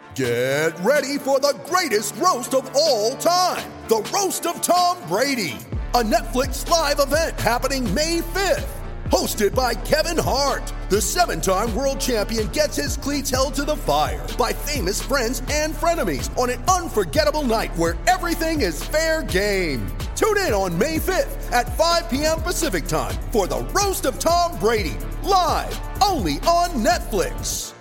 Get ready for the greatest roast of all time, the Roast of Tom Brady, a Netflix live event happening May 5th. Hosted by Kevin Hart, the 7-time world champion gets his cleats held to the fire by famous friends and frenemies on an unforgettable night where everything is fair game. Tune in on May 5th at 5 p.m. Pacific time for the Roast of Tom Brady, live only on Netflix.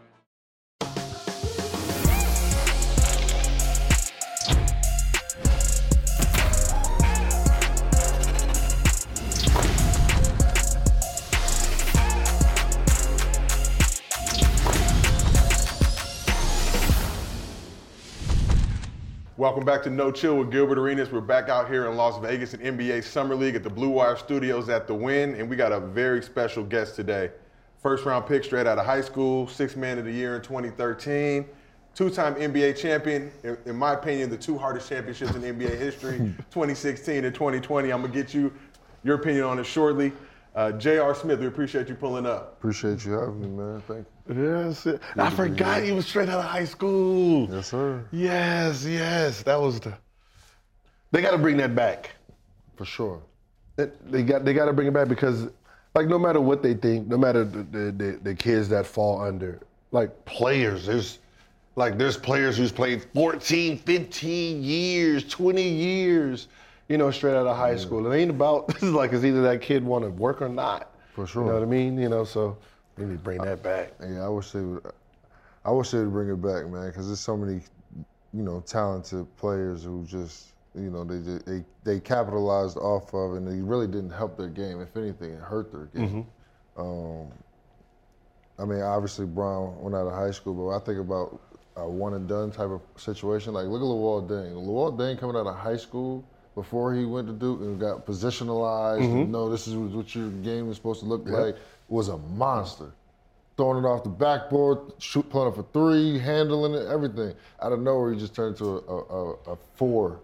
Welcome back to No Chill with Gilbert Arenas. We're back out here in Las Vegas in NBA Summer League at the Blue Wire Studios at the Wynn, and we got a very special guest today. First round pick straight out of high school, 6th man of the year in 2013, two-time NBA champion. In my opinion, the two hardest championships in NBA history, 2016 and 2020. I'm gonna get your opinion on it shortly. J.R. Smith, we appreciate you pulling up. Appreciate you having me, man. Thank you. Yes. I forgot he was straight out of high school. Yes, sir. Yes. That was They got to bring that back. For sure. They got to bring it back because, like, no matter what they think, no matter the kids that fall under, like, players, there's players who's played 14, 15 years, 20 years, straight out of high school. It ain't about, it's either that kid want to work or not. For sure. You know what I mean? So we need to bring that back. Yeah, I wish they would bring it back, man, because there's so many, talented players who just, they capitalized off of, and they really didn't help their game. If anything, it hurt their game. Mm-hmm. Obviously Brown went out of high school, but I think about a one and done type of situation. Like, look at Luol Deng. Luol Deng coming out of high school before he went to Duke and got positionalized, and this is what your game is supposed to look like, was a monster. Throwing it off the backboard, pulling up for three, handling it, everything. Out of nowhere, he just turned into a four.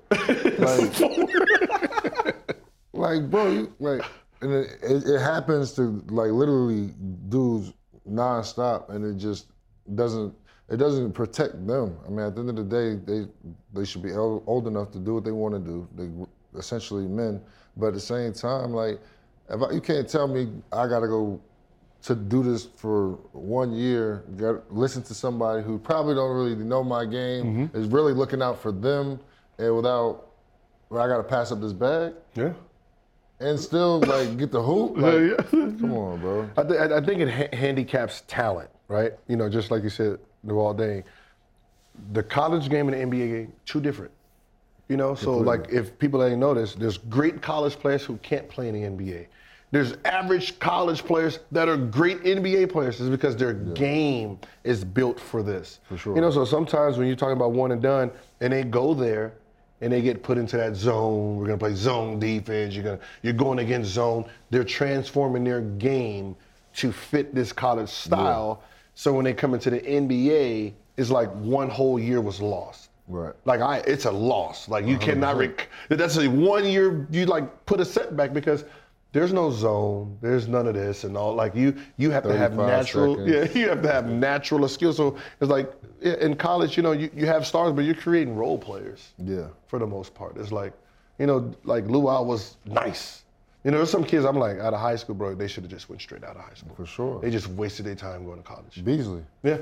Bro, and it happens to, literally dudes nonstop, and it just doesn't protect them. At the end of the day, they should be old enough to do what they want to do. They essentially men, but at the same time, you can't tell me I gotta go to do this for 1 year. Listen to somebody who probably don't really know my game, is really looking out for them, and I gotta pass up this bag. Yeah. And still get the hoop. Come on, bro. I think it handicaps talent, right? Just like you said, Luol Deng. The college game and the NBA game, two different. If people ain't noticed, there's great college players who can't play in the NBA. There's average college players that are great NBA players. It's because their game is built for this. For sure. So sometimes when you're talking about one and done, and they go there, and they get put into that zone, we're gonna play zone defense, you're going against zone, they're transforming their game to fit this college style. Yeah. So when they come into the NBA, it's like one whole year was lost. Right. It's a loss. You cannot, that's 1 year you put a setback because there's no zone, there's none of this and all. You have to have natural, you have to have natural skills. So it's in college, you have stars, but you're creating role players. Yeah. For the most part. It's Luol was nice. There's some kids out of high school, bro, they should have just went straight out of high school. For sure. They just wasted their time going to college. Beasley. Yeah.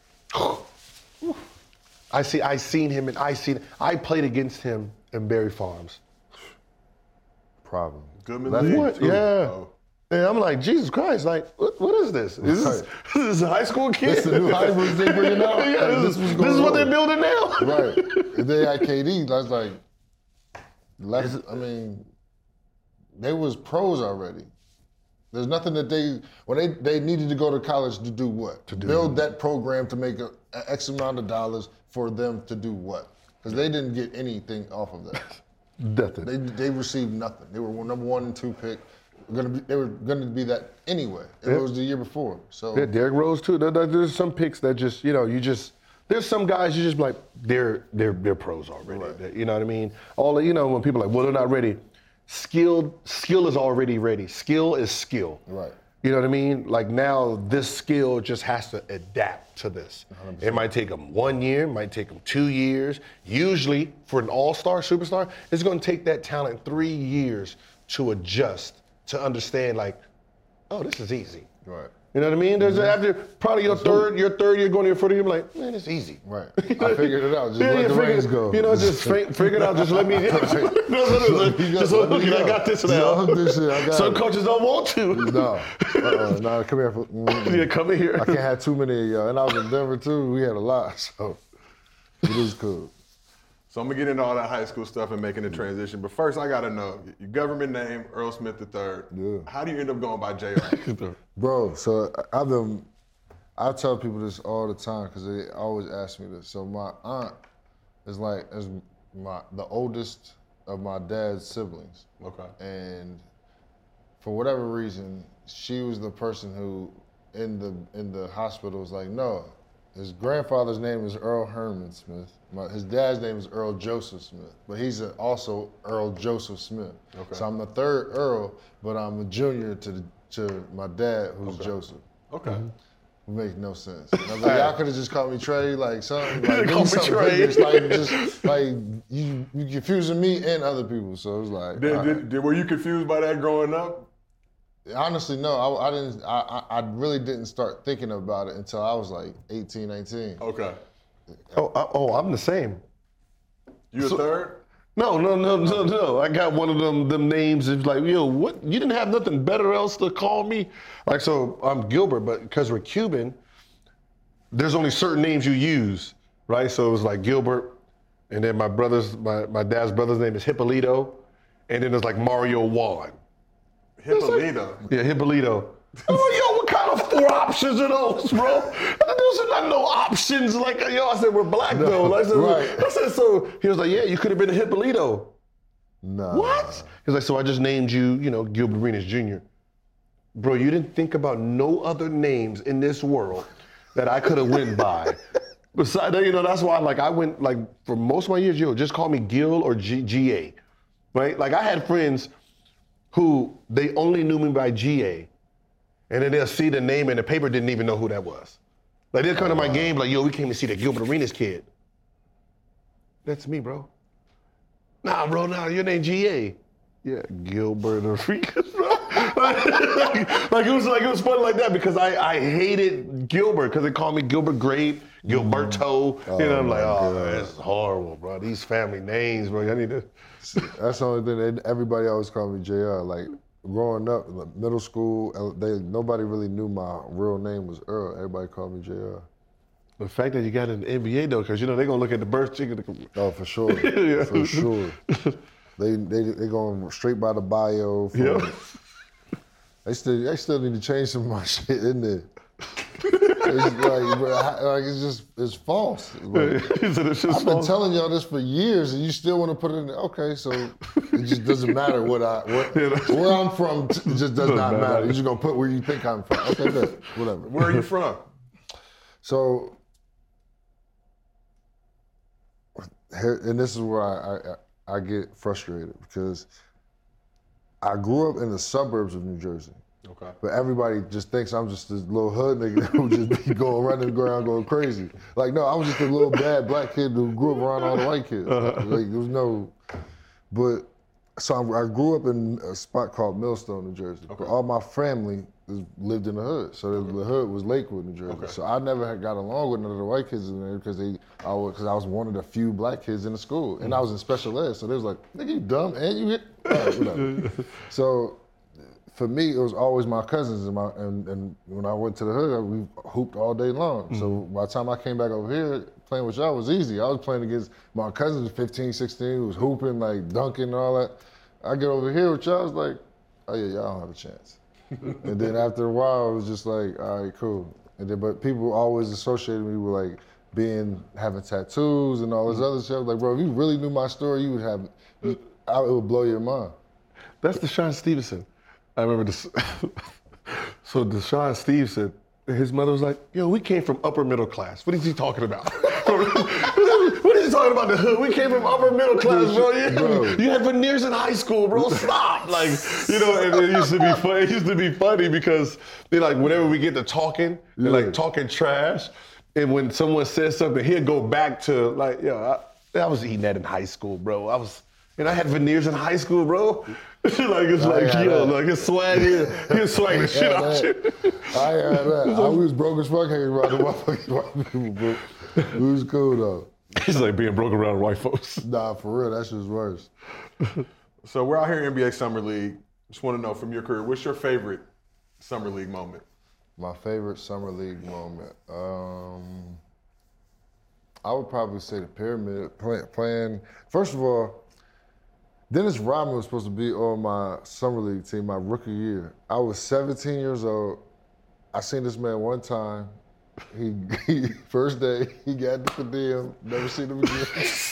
I played against him in Berry Farms. Problem. Goodman What? League. Yeah. And I'm like, Jesus Christ, what is this? Is this a high school kid? This is the new hybrids they bringing out? This is what they're building now? Right. If they had KD, they was pros already. There's nothing that they needed to go to college to do what? To build that program to make an X amount of dollars for them to do what? Because they didn't get anything off of that. Nothing. They received nothing. They were number 1 and 2 pick. They were going to be that anyway. It was the year before. So Derrick Rose too. There's some picks that just there's some guys you just they're pros already. Right. You know what I mean? When people are well, they're not ready. Skill is already ready. Skill is skill. Right. You know what I mean? Like now, this skill just has to adapt to this. 100%. It might take them 1 year, it might take them 2 years. Usually, for an all-star superstar, it's going to take that talent 3 years to adjust, to understand like, oh, this is easy. Right. You know what I mean? There's after probably your third year going to your 4th year, you're like, man, it's easy. Right. I figured it out. Just let the reins go. You know, just figure it out. Just let me. Just let me I got this now. Some coaches don't want to. No, come here. Yeah, come here. I can't have too many of y'all. And I was in Denver too. We had a lot, so it was cool. So I'm gonna get into all that high school stuff and making the transition. But first, I gotta know your government name, Earl Smith III. Yeah. How do you end up going by JR? Bro, so I tell people this all the time because they always ask me this. So my aunt is the oldest of my dad's siblings. Okay. And for whatever reason, she was the person who in the hospital was like, no, his grandfather's name is Earl Herman Smith. His dad's name is Earl Joseph Smith, but he's also Earl Joseph Smith. Okay. So I'm the third Earl, but I'm a junior to my dad, who's Joseph. Okay. It makes no sense. I was like, y'all could have just called me Trey, like something. Like, Call me Trey. It's like just like you confusing me and other people. So it was like. Were you confused by that growing up? Honestly, no. I didn't. I really didn't start thinking about it until I was like 18, 19. Okay. Oh, I'm the same. You a third? No. I got one of them names. It's like, yo, what? You didn't have nothing better else to call me? Like, so I'm Gilbert, but because we're Cuban, there's only certain names you use, right? So it was like Gilbert, and then my dad's brother's name is Hippolito, and then there's like Mario Juan. Hippolito? Yeah, Hippolito. Oh, yo, what kind of 4 options are those, bro? Those are not no options. Like, yo, I said, we're black, though. I said, so he was like, yeah, you could have been a Hippolito. No. What? He's like, so I just named you, Gilbert Arenas Jr. Bro, you didn't think about no other names in this world that I could have went by. Besides, that's why, like, I went, like, for most of my years, just call me Gil or GA, right? Like, I had friends who they only knew me by GA. And then they'll see the name in the paper, didn't even know who that was. Like they'll come to my game like, yo, we came to see the Gilbert Arenas kid. That's me, bro. Nah, bro, your name GA. Yeah, Gilbert Arenas, bro. like it was funny like that because I hated Gilbert because they called me Gilbert Grape, Gilberto. I'm like, oh, man, this is horrible, bro. These family names, bro. I need to. That's the only thing. Everybody always called me JR. Like, growing up, like middle school, nobody really knew my real name was Earl. Everybody called me JR. The fact that you got in the NBA though, because they're gonna look at the birth certificate. Oh, for sure, yeah. For sure. They going straight by the bio. They still need to change some of my shit in there. It's false. Like, I've been telling y'all this for years, and you still want to put it in there. Okay, so it just doesn't matter where I'm from. It just does not matter. You're just gonna put where you think I'm from. Okay, good. Whatever. Where are you from? So, and this is where I get frustrated because I grew up in the suburbs of New Jersey. Okay. But everybody just thinks I'm just this little hood nigga who just be going running around going crazy. Like, no, I was just a little bad black kid who grew up around all the white kids. Like, there was no, but, so I grew up in a spot called Millstone, New Jersey. Okay. But all my family lived in the hood. So the hood was Lakewood, New Jersey. Okay. So I never got along with none of the white kids in there because I was one of the few black kids in the school. And I was in special ed. So they was like, nigga, you dumb and you hit. Whatever. So, for me, it was always my cousins and when I went to the hood, we hooped all day long. Mm-hmm. So by the time I came back over here, playing with y'all was easy. I was playing against my cousins, 15, 16, who was hooping, like dunking and all that. I get over here with y'all, I was like, oh yeah, y'all don't have a chance. And then after a while, it was just like, all right, cool. And then, but people always associated me with like having tattoos and all this other stuff. Like, bro, if you really knew my story, it would blow your mind. That's DeShawn Stevenson. I remember this. So DeShawn Stevenson, his mother was like, yo, we came from upper middle class. What is he talking about? What is he talking about, the hood? We came from upper middle class, bro. You had veneers in high school, bro. Stop. Like, you know, and it used to be funny. It used to be funny because they like, whenever we get to talking, they're like talking trash. And when someone says something, he'd go back to like, yo, I was eating that in high school, bro. I had veneers in high school, bro. Like, it's like, yo, like his swag here. He's swagging the shit out you. I had that. I was broke as fuck hanging around the motherfucking white people, bro. It was cool, though. It's like being broke around white folks. Nah, for real, that shit's worse. So we're out here in NBA Summer League. Just want to know from your career, what's your favorite Summer League moment? My favorite Summer League moment? I would probably say the Pyramid playing. First of all, Dennis Rodman was supposed to be on my Summer League team my rookie year. I was 17 years old. I seen this man one time. He first day, he got the per diem, never seen him again.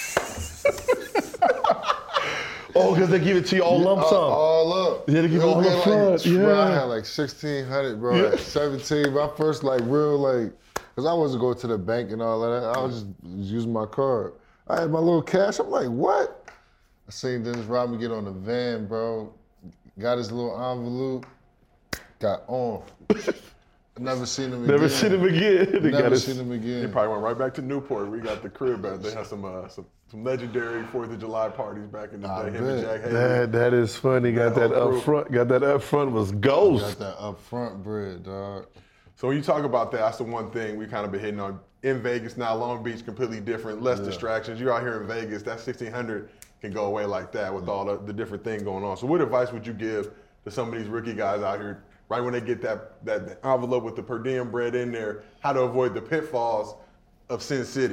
Oh, because they give it to you all lump sum. All up. Yeah, they give it all up front. Bro, I had like 1,600, bro, at 17. My first because I wasn't going to the bank and all that. I was just using my card. I had my little cash. I'm like, what? I seen Dennis Rodman get on the van, bro. Got his little envelope. Got on. Never seen him again. Never seen him again. Never seen him again. He probably went right back to Newport. We got the crib back. They had some legendary 4th of July parties back in the day. Him and Jack Haley. That is funny. Got that up front. Got that up front was ghost. Got that up front bread, dog. So when you talk about that, that's the one thing we kind of been hitting on. In Vegas now, Long Beach completely different, less distractions. You're out here in Vegas, that 1,600 can go away like that with all the different things going on. So what advice would you give to some of these rookie guys out here, right when they get that envelope with the per diem bread in there, how to avoid the pitfalls of Sin City?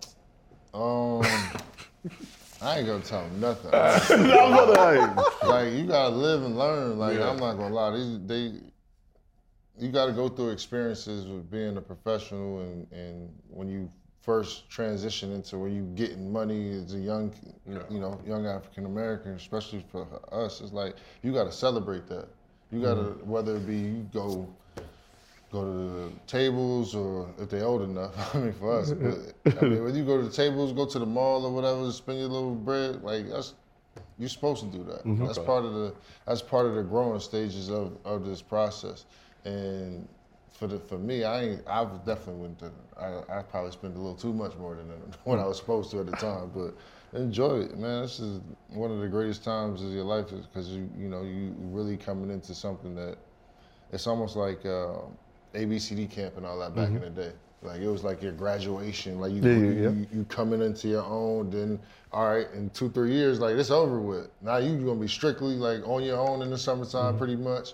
I ain't gonna tell them nothing. Like, you gotta live and learn. Like, I'm not gonna lie. You gotta go through experiences with being a professional, and when you first transition into when you getting money as a young African American, especially for us, it's like you gotta celebrate that. You gotta, whether it be you go to the tables or if they're old enough. I mean, for us, but when you go to the tables, go to the mall or whatever, spend your little bread. Like you're supposed to do that. That's part of the growing stages of this process. And for me, I definitely went to. I probably spent a little too much more than what I was supposed to at the time, but enjoy it, man. This is one of the greatest times of your life because you really coming into something that it's almost like ABCD camp and all that back in the day. Like it was like your graduation, like you coming into your own. Then all right, in 2-3 years, like it's over with. Now you're gonna be strictly like on your own in the summertime, pretty much.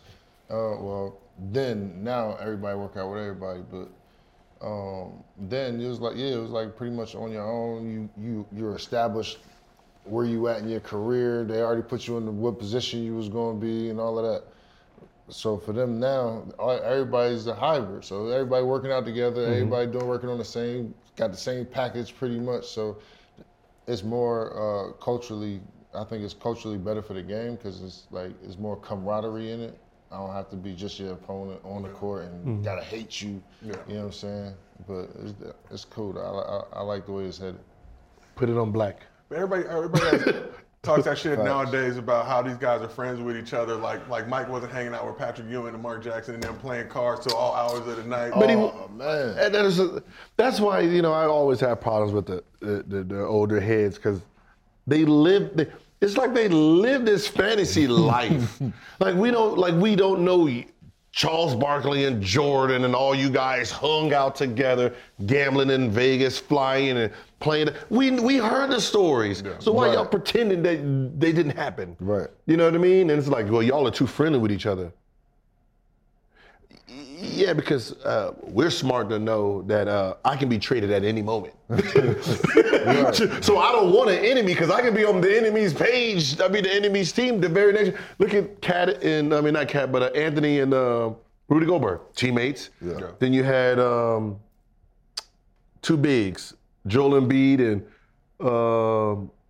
Then now everybody work out with everybody, but then it was like pretty much on your own. You're established where you at in your career. They already put you in what position you was going to be and all of that. So for them now, everybody's a hybrid. So everybody working out together, everybody working on got the same package pretty much. So it's more culturally. I think it's culturally better for the game because it's more camaraderie in it. I don't have to be just your opponent on the court and gotta hate you. You know what I'm saying? But it's cool. I like the way it's headed. Put it on black. But everybody talks that shit nowadays about how these guys are friends with each other. Like Mike wasn't hanging out with Patrick Ewing and Mark Jackson and them playing cards till all hours of the night. Man. And that's why I always have problems with the older heads because they live. It's like they live this fantasy life. like we don't know Charles Barkley and Jordan and all you guys hung out together, gambling in Vegas, flying and playing. We heard the stories. Yeah. So why y'all pretending that they didn't happen? Right. You know what I mean? And it's like, well, y'all are too friendly with each other. Yeah, because we're smart to know that I can be traded at any moment. So I don't want an enemy because I can be on the enemy's page. I mean, the enemy's team the very next. Look at Anthony and Rudy Gobert, teammates. Yeah. Then you had two bigs, Joel Embiid and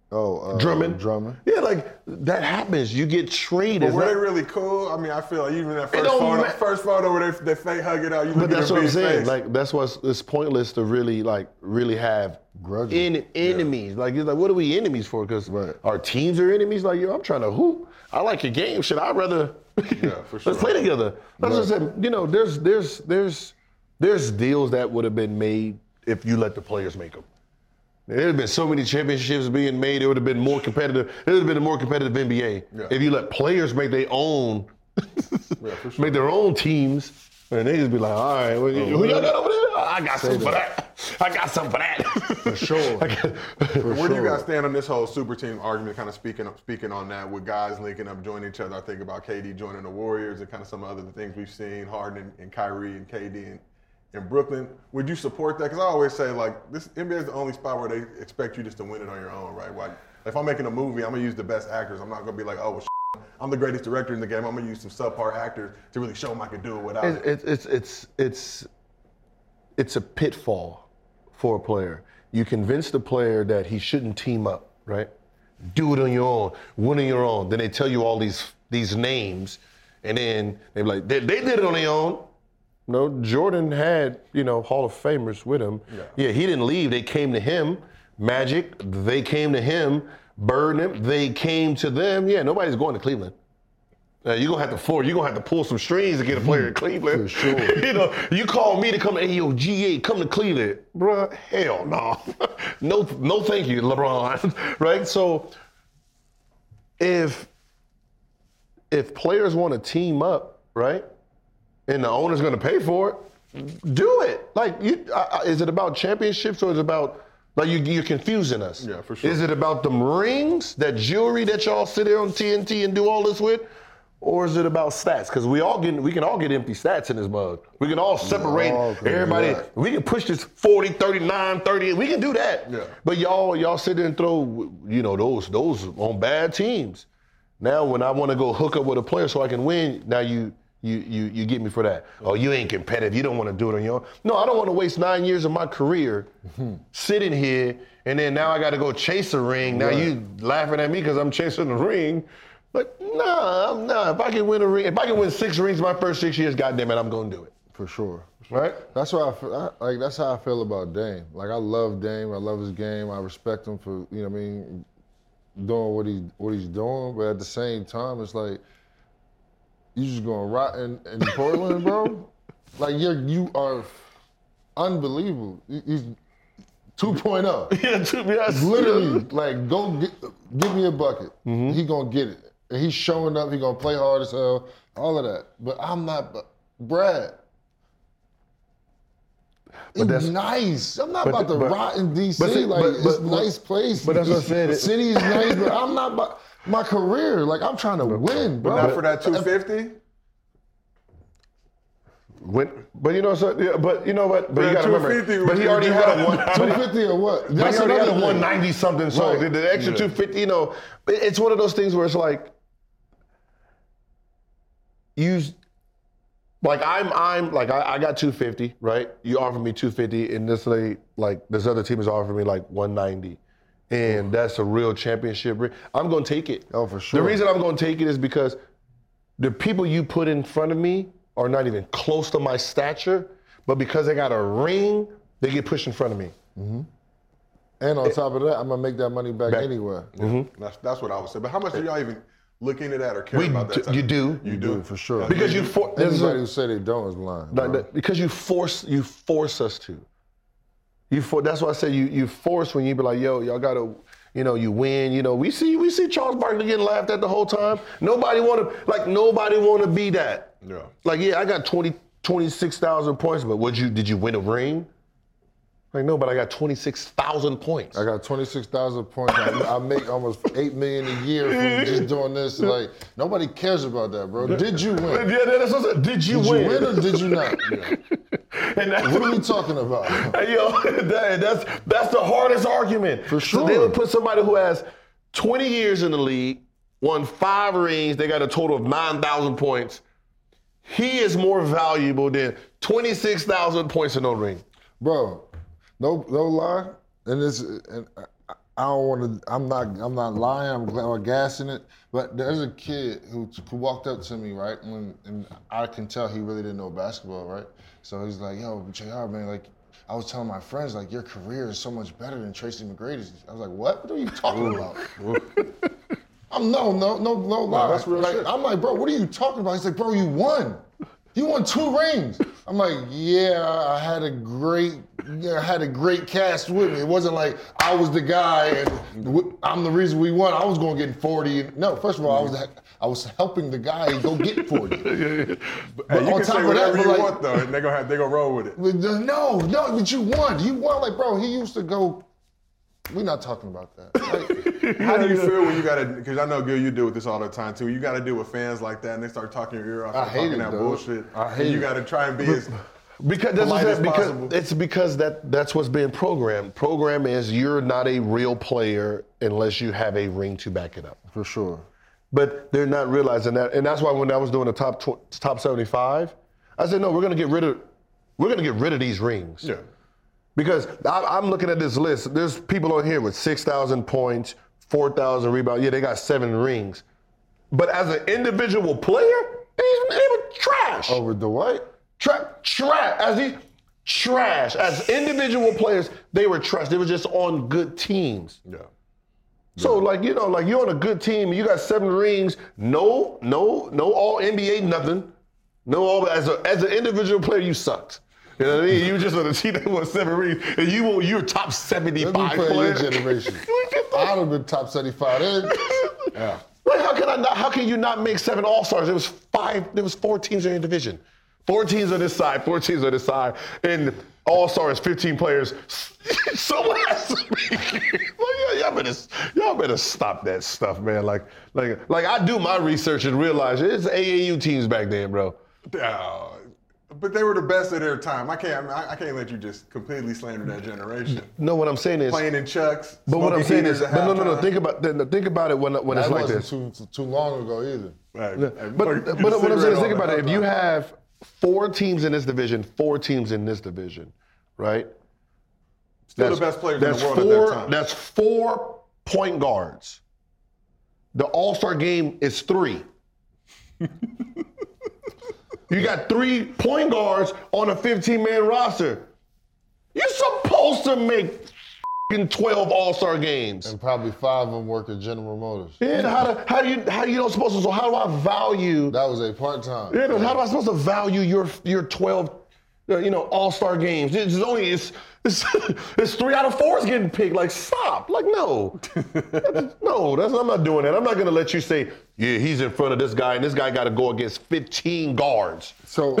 Drummond. Drummond. Yeah, like that happens. You get traded. But were they really cool? I mean, I feel like even that first photo where they fake hug it out, you look But at that's their what I'm big saying. face. Like that's why it's pointless to really have enemies. Like it's like, what are we enemies for? Because our teams are enemies. Like, yo, I'm trying to hoop. I like your game. Should I rather? For sure. Let's play together. That's what I said. You know, there's deals that would have been made if you let the players make them. There would have been so many championships being made. It would have been more competitive. It would have been a more competitive NBA if you let players make their own, make their own teams, and they just be like, all right, who y'all got over there? I got something for that. I got something for that. For sure. Where do you guys stand on this whole super team argument? Kind of speaking on that with guys linking up, joining each other. I think about KD joining the Warriors and kind of some other things we've seen, Harden and Kyrie and KD in Brooklyn. Would you support that? Because I always say, like, this NBA is the only spot where they expect you just to win it on your own, right? Like, if I'm making a movie, I'm going to use the best actors. I'm not going to be like, oh, well, I'm the greatest director in the game. I'm going to use some subpar actors to really show them I can do it without it. It's a pitfall for a player. You convince the player that he shouldn't team up, right? Do it on your own, win on your own. Then they tell you all these names, and then they're like, they did it on their own. No, Jordan had, Hall of Famers with him. Yeah, he didn't leave. They came to him. Magic, they came to him. Bird, they came to them. Yeah, nobody's going to Cleveland. You're going to have to pull some strings to get a player in Cleveland. For sure. You call me to come, hey, yo, GA, come to Cleveland. Bruh, hell no. No, thank you, LeBron. Right? So if players want to team up, right, and the owner's going to pay for it, do it. Like, is it about championships or is it about, like, you're confusing us? Yeah, for sure. Is it about them rings, that jewelry that y'all sit there on TNT and do all this with? Or is it about stats? Because we can all get empty stats in this mug. We can all separate everybody. We can push this 40, 39, 30. We can do that. Yeah. But y'all sit there and throw, those on bad teams. Now when I want to go hook up with a player so I can win, now you get me for that. Oh, you ain't competitive. You don't want to do it on your own. No, I don't want to waste 9 years of my career sitting here, and then now I got to go chase a ring. Now you laughing at me because I'm chasing the ring. But nah. If I can win a ring, if I can win 6 rings my first 6 years, goddamn it, I'm gonna do it. For sure. Right? That's why that's how I feel about Dame. Like, I love Dame. I love his game. I respect him for doing what he's doing. But at the same time, it's like, you just going rot in Portland, bro. Like, you are unbelievable. He's 2.0. Yeah, literally, like, go give me a bucket. He gonna get it. And he's showing up. He gonna play hard as hell. All of that. But I'm not Brad. It's nice. I'm not about to rot in DC. It's a nice place. But that's what I said. The city is nice, but I'm not about my career. Like, I'm trying to win, bro. But not for that 250? But you gotta remember. But he already had a 250 or what? But he already had a 190 something. So the extra 250, it's one of those things where it's like, I got 250, right? You offer me 250, and this other team is offering me like 190. And that's a real championship ring. I'm gonna take it. Oh, for sure. The reason I'm gonna take it is because the people you put in front of me are not even close to my stature, but because they got a ring, they get pushed in front of me. And on top of that, I'm gonna make that money back anyway. That's what I would say. But how much do y'all even look into that or care about that? You do. You do, for sure. Because anybody who say they don't is lying. Because you force us to. That's why I say you force when you be like, yo, y'all gotta, you win. We see Charles Barkley getting laughed at the whole time. Nobody wanna be that. Yeah. Like, yeah, I got 26,000 points, but did you win a ring? Like, no, but I got 26,000 points. I got 26,000 points. I make almost $8 million a year from just doing this. Like, nobody cares about that, bro. Did you win? Yeah, that's what I said. Did you win? Did you win or did you not? And what are we talking about? That's the hardest argument. For sure. So they would put somebody who has 20 years in the league, won 5 rings, they got a total of 9,000 points. He is more valuable than 26,000 points in no ring. Bro, no lie. And I don't want to. I'm not lying. I'm gassing it. But there's a kid who walked up to me, right, and I can tell he really didn't know basketball, right. So he's like, "Yo, JR, man, like." I was telling my friends, like, your career is so much better than Tracy McGrady's. I was like, what are you talking about? I'm no lie. That's real shit. I'm like, bro, what are you talking about? He's like, bro, you won. You won 2 rings. I'm like, yeah, I had a great cast with me. It wasn't like I was the guy and I'm the reason we won. I was going to get 40. No, first of all, I was helping the guy go get 40. But you can say whatever you want though, and they gonna roll with it. No, but you won. You won, like, bro. He used to go. We're not talking about that. Like, how do you feel when you gotta? Because I know, Gil, you deal with this all the time too. You gotta deal with fans like that, and they start talking your ear off, I hate talking it, that dude. bullshit. I hate You it. gotta try and be as Because polite as possible. because that's what's being programmed. Program is you're not a real player unless you have a ring to back it up. For sure. But they're not realizing that, and that's why when I was doing the top 75, I said no, we're gonna get rid of these rings. Yeah. Because I'm looking at this list. There's people on here with 6,000 points, 4,000 rebounds. Yeah, they got 7 rings. But as an individual player, they were trash. Over Dwight? Trash. As individual players, they were trash. They were just on good teams. Yeah. So like you're on a good team, you got 7 rings, no all NBA, nothing. No all as an individual player, you sucked. You know what I mean? You were just on a team that won 7 rings, and you're top 75 Let me play player. your generation. I'd have been top 75 then. Yeah. Like how can you not make 7 All-Stars? There was 4 teams in your division. 4 teams on this side, 4 teams on this side, and All-Stars, 15 players. Someone has to be. Y'all better stop that stuff, man. Like I do my research and realize it's AAU teams back then, bro. But they were the best of their time. I can't let you just completely slander that generation. No, what I'm saying is Playing in Chucks. But what I'm saying is, at no. halftime. Think about it when it's like this. That wasn't too long ago either. Right. But what I'm saying is, think about it. If you have 4 teams in this division, 4 teams in this division, right? Still the best players in the world at that time. That's 4 point guards. The All-Star game is 3. You got 3 point guards on a 15-man roster. You're supposed to make 12 All-Star games. And probably 5 of them work at General Motors. Yeah, how you not supposed to? So how do I value? That was a part-time. Yeah, how am I supposed to value your 12, All-Star games? It's 3 out of 4 is getting picked. Like, stop. Like, no. I'm not doing that. I'm not gonna let you say, yeah, he's in front of this guy, and this guy got to go against 15 guards. So,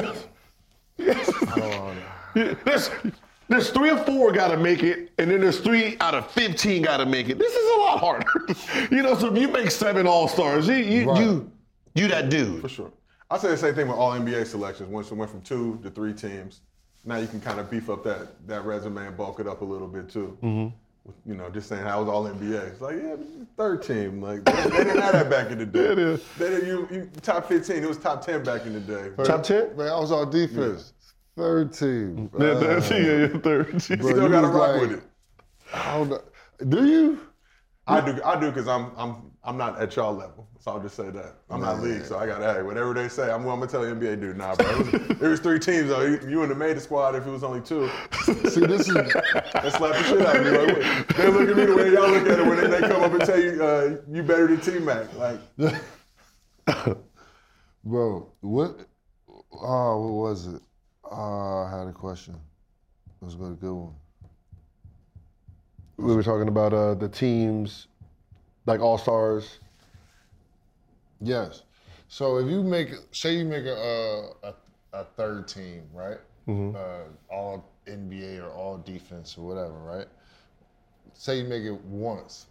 There's 3 or 4 got to make it, and then there's 3 out of 15 got to make it. This is a lot harder. So if you make 7 All-Stars, you that dude. For sure. I say the same thing with all NBA selections. Once it went from 2 to 3 teams, now you can kind of beef up that resume and bulk it up a little bit too. Mm-hmm. Just saying how was all NBA. It's like, yeah, 3rd team. Like they didn't have that back in the day. They didn't, you top 15. It was top 10 back in the day. Top 10? man, I was on defense. 3rd team. Yeah, 3rd team. Still got to rock with it. I don't know. Do you? I do because I'm not at y'all level. So I'll just say that. I'm not league, so I got to, hey, whatever they say, I'm gonna tell the NBA dude, nah, bro. There was 3 teams though. You wouldn't have made the squad if it was only 2. See, this is That slap the shit out of me. Like, they look at me the way y'all look at it when they come up and tell you you better than T-Mac. Like, bro. What was it? I had a question. It was a good one. We were talking about the teams, like All-Stars. Yes. So if you say you make a 3rd team, right? Mm-hmm. All NBA or all defense or whatever, right? Say you make it once,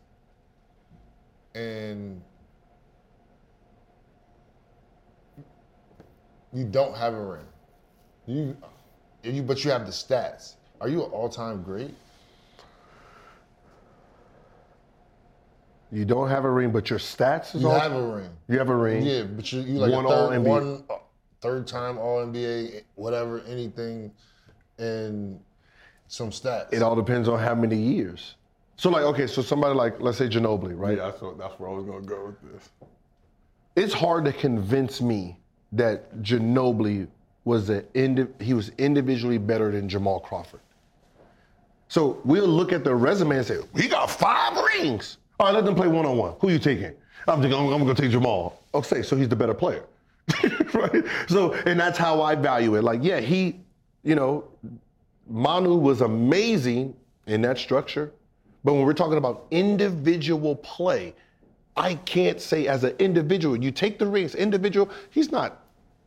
and you don't have a ring. But you have the stats. Are you an all-time great? You don't have a ring, but your stats is You all. have a ring. You have a ring. Yeah, but you like One a All-NBA. 3rd time All NBA, whatever, anything, and some stats. It all depends on how many years. So like, okay, so somebody like, let's say Ginobili, right? Yeah, that's where I was gonna go with this. It's hard to convince me that Ginobili was he was individually better than Jamal Crawford. So we'll look at the resume and say, he got 5 rings. All right, let them play one-on-one. Who you taking? I'm gonna take Jamal. Okay, so he's the better player, right? So, and that's how I value it. Like, yeah, Manu was amazing in that structure, but when we're talking about individual play, I can't say as an individual, you take the rings, individual, he's not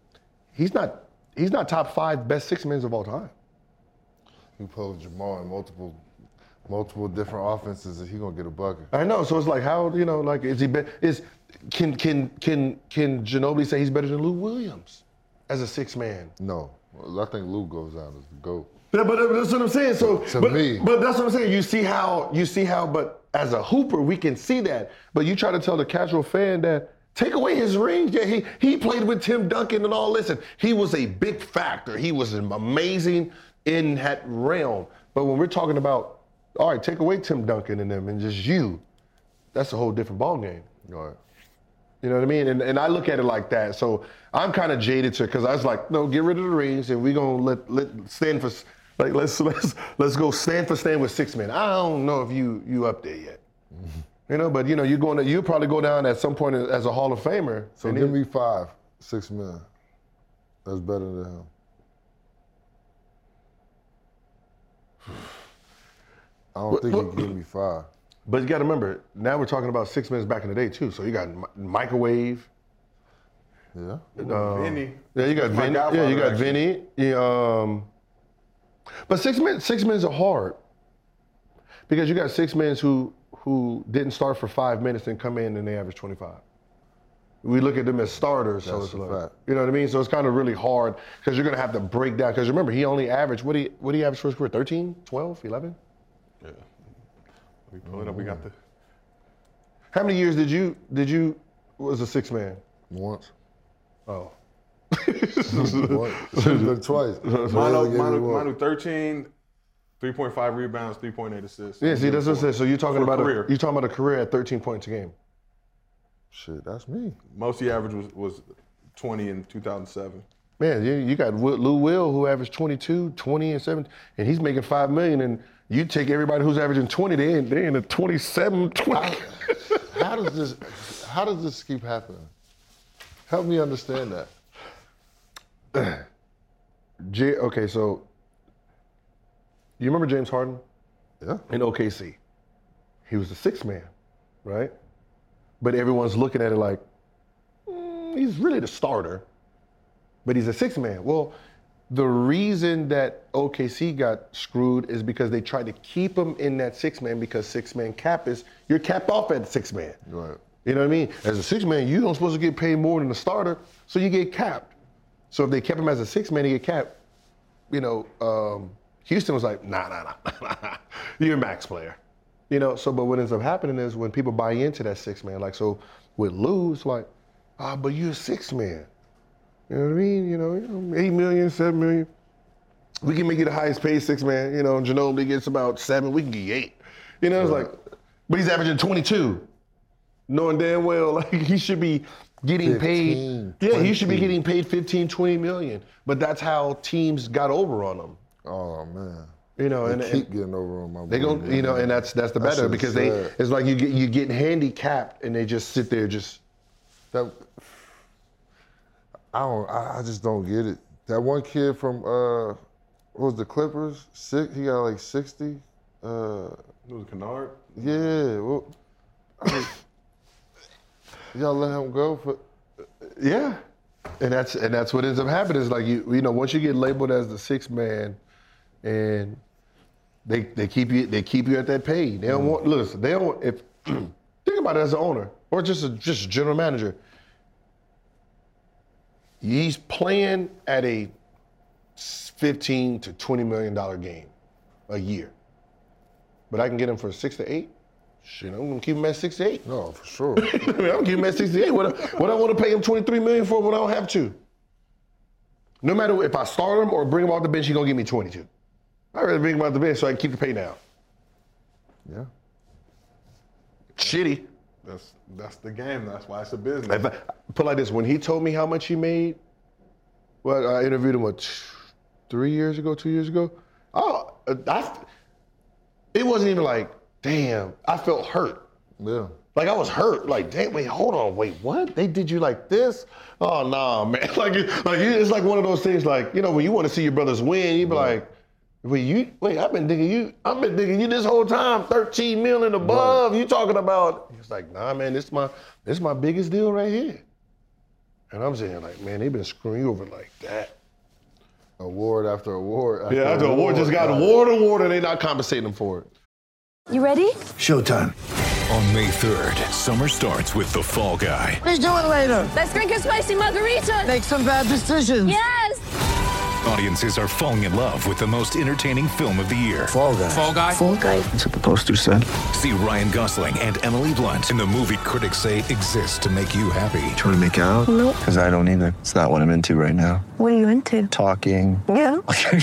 top 5 best 6 men of all time. You put Jamal in multiple different offenses, and he gonna get a bucket. I know. So it's like, how, like, is he? Can Ginobili say he's better than Lou Williams as a 6 man? No, I think Lou goes out as the GOAT. Yeah, but that's what I'm saying. So me, but that's what I'm saying. You see how. But as a hooper, we can see that. But you try to tell the casual fan that take away his rings. Yeah, he played with Tim Duncan and all this, and he was a big factor. He was amazing in that realm. But when we're talking about, all right, take away Tim Duncan and them and just you, that's a whole different ballgame. Right. You know what I mean? And I look at it like that. So I'm kind of jaded to it because I was like, no, get rid of the rings and we're gonna let stand for, like, let's go stand for stand with 6 men. I don't know if you up there yet. Mm-hmm. But you'll probably go down at some point as a Hall of Famer. So give me 5 6 men. That's better than him. I don't think he can give me 5. But you got to remember, now we're talking about 6 minutes back in the day too. So you got Microwave. Yeah. Vinny. Yeah, you got Vinny. Yeah, you got Vinny. Yeah, but 6 minutes are hard because you got 6 minutes who didn't start for 5 minutes and come in and they average 25. We look at them as starters, so it's like, fact. you know what I mean? So it's kind of really hard because you're going to have to break down. Because remember, he only averaged, what did he average for his career? 13, 12, 11? Yeah. We pull it up. We got the. How many years did you was a 6 man? Once. Oh. Once. Twice. Manu 13, 3.5 rebounds, 3.8 assists. Yeah, see, that's what I said. So you're talking about a career at 13 points a game. Shit, that's me. Most he averaged was 20 in 2007. Man, you got Lou Will who averaged 22, 20, and 7, and he's making $5 million. And you take everybody who's averaging 20, they in the 27, 20. How does this keep happening? Help me understand that. Okay, so you remember James Harden? Yeah. In OKC. He was the 6 man, right? But everyone's looking at it like, he's really the starter, but he's a 6 man. Well, the reason that OKC got screwed is because they tried to keep him in that 6 man because 6 man cap is, you're capped off at 6 man. Right. You know what I mean? As a 6 man, you don't supposed to get paid more than the starter, so you get capped. So if they kept him as a 6 man, he get capped. Houston was like, nah, you're a max player. But what ends up happening is when people buy into that 6 man, like, so with Lou, it's like, but you're a 6 man. You know what I mean? 8 million, 7 million. We can make you the highest paid 6 man. Ginobili gets about 7, we can get 8. It's like, but he's averaging 22, knowing damn well, like, he should be getting 15, paid. Yeah, he should be getting paid 15, 20 million. But that's how teams got over on him. Oh, man. They keep getting over on my boy. They go, and that's the better because it's like you get handicapped and they just sit there just. I just don't get it. That one kid from what was the Clippers? He got like 60. It was Kennard. Yeah. Well, y'all let him go for. Yeah, and that's what ends up happening is like once you get labeled as the 6 man, and they keep you at that pay. They don't if think about it as an owner or just a general manager. He's playing at a $15 to $20 million game a year, but I can get him for 6 to 8. Shit, I'm gonna keep him at 6 to 8. No, for sure. I'm gonna keep him at 6 to 8. What I want to pay him $23 million for when I don't have to. No matter if I start him or bring him off the bench, he's gonna give me 22. I'd rather bring him off the bench so I can keep the pay down. Yeah. shitty. That's the game. That's why it's a business. Put it like this: when he told me how much he made, well, I interviewed him 2 years ago. Oh, it wasn't even like, damn. I felt hurt. Yeah. Like I was hurt. Like, damn, wait, hold on, wait, what? They did you like this? Oh nah, man. It's like one of those things. Like, you know, when you want to see your brothers win, you be like, I've been digging you this whole time, 13 million above. Right. You talking about? He's like, nah, man, this is my biggest deal right here. And I'm saying, like, man, they've been screwing you over like that. Award after award. After award just got award, and they not compensating them for it. You ready? Showtime. On May 3rd, summer starts with The Fall Guy. Let's do it later. Let's drink a spicy margarita. Make some bad decisions. Yes. Audiences are falling in love with the most entertaining film of the year. Fall Guy. Fall Guy. Fall Guy. That's what the poster said. See Ryan Gosling and Emily Blunt in the movie critics say exists to make you happy. Trying to make it out? Nope. Because I don't either. It's not what I'm into right now. What are you into? Talking. Yeah.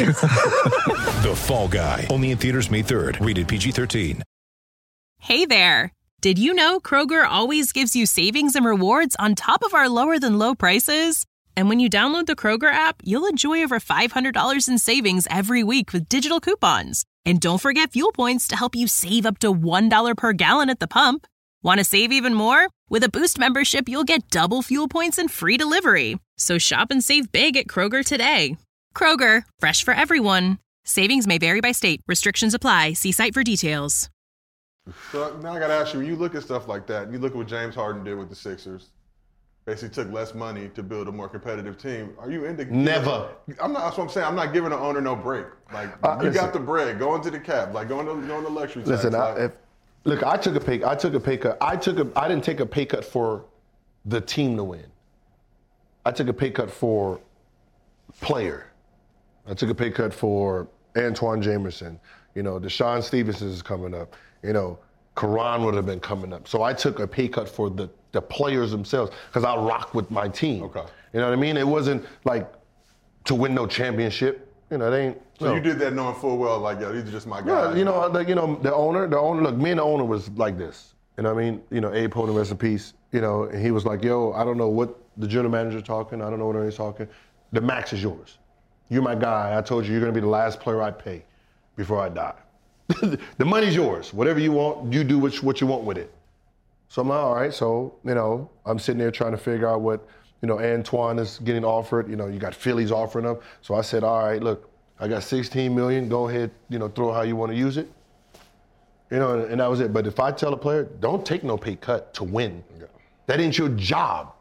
The Fall Guy. Only in theaters May 3rd. Rated PG-13. Hey there. Did you know Kroger always gives you savings and rewards on top of our lower than low prices? And when you download the Kroger app, you'll enjoy over $500 in savings every week with digital coupons. And don't forget fuel points to help you save up to $1 per gallon at the pump. Want to save even more? With a Boost membership, you'll get double fuel points and free delivery. So shop and save big at Kroger today. Kroger, fresh for everyone. Savings may vary by state. Restrictions apply. See site for details. So now I got to ask you, when you look at stuff like that, you look at what James Harden did with the Sixers, basically took less money to build a more competitive team. Are you into? Never. I'm not. That's what I'm saying. I'm not giving the owner no break. Like you got the bread, going to the cap, like going to luxury tax. Listen, I took a pay cut. I didn't take a pay cut for the team to win. I took a pay cut for player. I took a pay cut for Antoine Jamerson. You know, Deshaun Stevenson is coming up. You know, Karan would have been coming up. So I took a pay cut for the players themselves because I rock with my team. Okay. You know what I mean? It wasn't like to win no championship. You know, they ain't. So you did that knowing full well, like, yo, these are just my guys. Yeah, the owner, look, me and the owner was like this. You know what I mean? You know, Abe Hoden, rest in peace. You know, and he was like, yo, I don't know what the general manager's talking. I don't know what he's talking. The max is yours. You're my guy. I told you you're going to be the last player I pay before I die. The money's yours. Whatever you want, you do what you want with it. So I'm like, all right. So, you know, I'm sitting there trying to figure out what, you know, Antoine is getting offered. You know, you got Philly's offering him. So I said, all right, look, I got $16 million. Go ahead, you know, throw it how you want to use it. You know, and that was it. But if I tell a player, don't take no pay cut to win. Yeah. That ain't your job.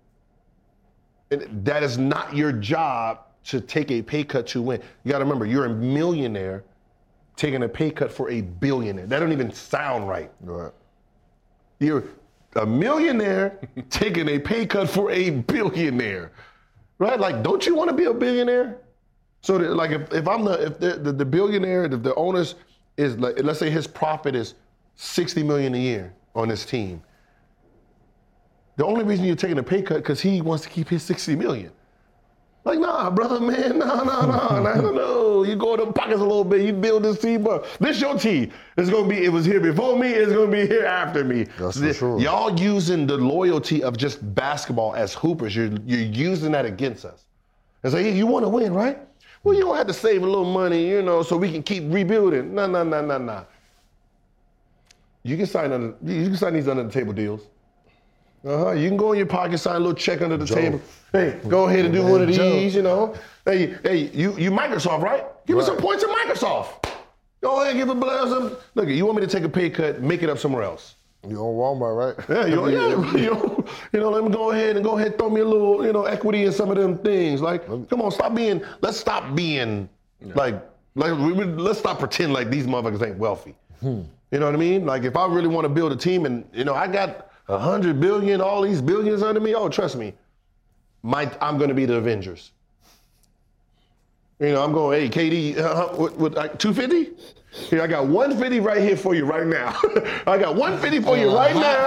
And that is not your job to take a pay cut to win. You got to remember, you're a millionaire taking a pay cut for a billionaire. That don't even sound right. Right. You're a millionaire taking a pay cut for a billionaire, right? Like, don't you want to be a billionaire? So, like, if I'm the billionaire, if the owners is like, let's say his profit is $60 million a year on his team. The only reason you're taking a pay cut because he wants to keep his $60 million. Like, nah, brother, man, no. You go in the pockets a little bit, you build this team up. This your team. It was here before me, it's gonna be here after me. That's for sure. Y'all using the loyalty of just basketball as hoopers, you're using that against us. And say, hey, you wanna win, right? Well, you don't have to save a little money, you know, so we can keep rebuilding. Nah. You can sign these under the table deals. You can go in your pocket, sign a little check under the table. Hey, go ahead and do one of these, you know. Hey, you Microsoft, right? Give me some points at Microsoft. Go ahead, give a blessing. Look, you want me to take a pay cut, make it up somewhere else. You on Walmart, right? Yeah, let me go ahead and throw me a little, you know, equity in some of them things. Like, come on, let's stop being let's stop pretending like these motherfuckers ain't wealthy. You know what I mean? Like, if I really want to build a team and, you know, I got 100 billion, all these billions under me, oh, trust me, I'm going to be the Avengers. You know, I'm going, hey, KD, what 250? Here, I got 150 right here for you right now. I got 150 for you right now.